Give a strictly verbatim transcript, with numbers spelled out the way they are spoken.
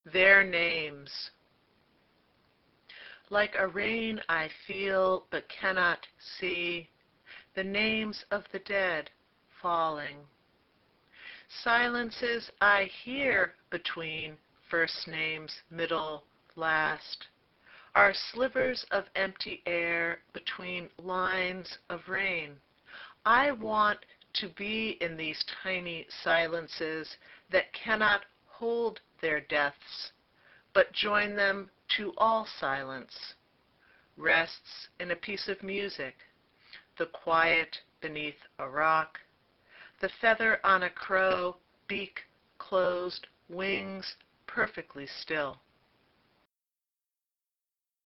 Their names. Like a rain I feel but cannot see the names of the dead falling. Silences I hear between first names, middle, last, are slivers of empty air between lines of rain. I want to be in these tiny silences that cannot hold their deaths, but join them to all silence. Rests in a piece of music, the quiet beneath a rock, the feather on a crow, beak closed, wings perfectly still.